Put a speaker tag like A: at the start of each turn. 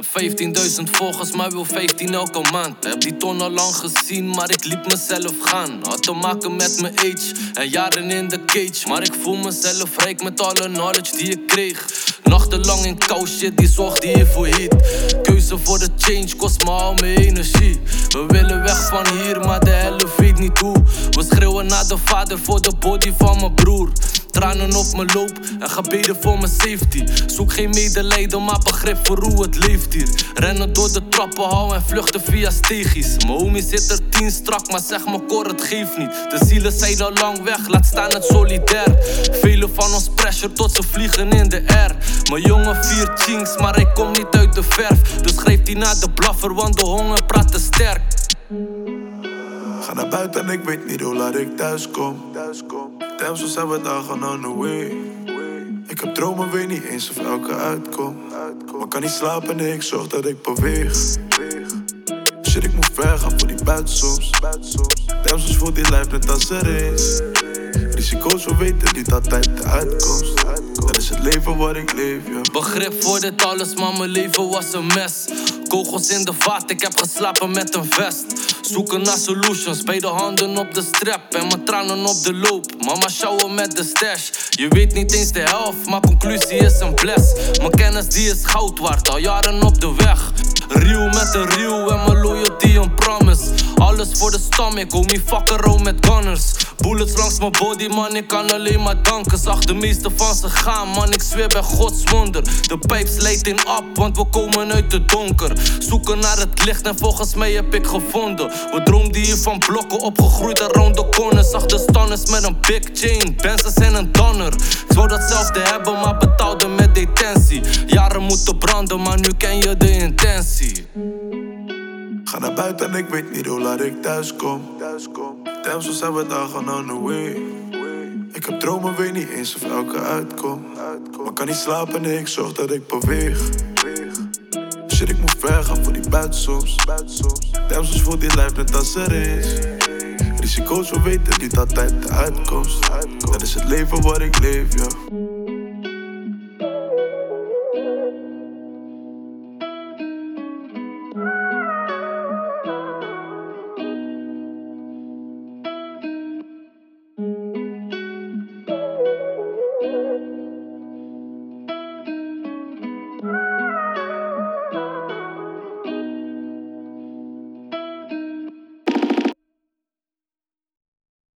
A: Heb 15.000 volgers, maar wil 15 elke maand. Heb die ton al lang gezien, maar ik liet mezelf gaan. Had te maken met mijn age en jaren in de cage. Maar ik voel mezelf rijk met alle knowledge die ik kreeg. Nachtenlang in kou shit, die zorgde hiervoor heat. Keuze voor de change kost me al mijn energie. We willen weg van hier, maar de helft weet niet hoe. We schreeuwen naar de vader voor de body van mijn broer. Tranen op mijn loop en gebeden voor mijn safety. Zoek geen medelijden, maar begrip voor hoe het leeft hier. Rennen door de trappen, hou en vluchten via steegjes. Mijn homie zit er 10 strak, maar zeg me kor, het geeft niet. De zielen zijn al lang weg, laat staan het solidair. Velen van ons pressure tot ze vliegen in de air. Mijn jongen 4 chinks, maar hij komt niet uit de verf. Dus schreef hij naar de blaffer, want de honger praat te sterk.
B: Ga naar buiten en ik weet niet hoe laat ik thuis kom. Damn, zo zijn we dagen on the way. Ik heb dromen, weet niet eens of elke uitkomt. Maar kan niet slapen, nee, ik zorg dat ik beweeg. Shit, ik moet ver gaan voor die buiten soms. Damn, soms voelt die lijf net als er is. Risico's, we weten niet altijd de uitkomst. Dat is het leven wat ik leef, ja.
A: Begrip voor dit alles, maar mijn leven was een mes. Kogels in de vaat, ik heb geslapen met een vest. Zoeken naar solutions, beide handen op de strap en mijn tranen op de loop. Mama sjouwen met de stash. Je weet niet eens de helft, maar conclusie is een bless. Mijn kennis die is goud waard, al jaren op de weg. Real met een real en mijn loyalty een promise. Alles voor de stam, ik homie fuck around met gunners. Bullets langs mijn body, man, ik kan alleen maar danken. Zag de meeste van ze gaan, man, ik zweer bij Gods wonder. De pijp slijt in op, want we komen uit het donker. Zoeken naar het licht en volgens mij heb ik gevonden. We droomden hier van blokken, opgegroeid around de corner. Zag de stanners met een big chain, Benzes en een donner. Ik wou datzelfde hebben, maar betaalde met detentie. Jaren moeten branden, maar nu ken je de intentie.
B: Ga naar buiten en ik weet niet hoe laat ik thuis kom. Damn, zo zijn we dagen on the way. Ik heb dromen, weet niet eens of elke uitkomt. Maar kan niet slapen, nee, ik zorg dat ik beweeg. Shit, ik moet ver gaan voor die buiten soms. Damn, soms voelt die lijf net als er is. Risico's, we weten niet altijd de uitkomst. Dat is het leven wat ik leef, ja.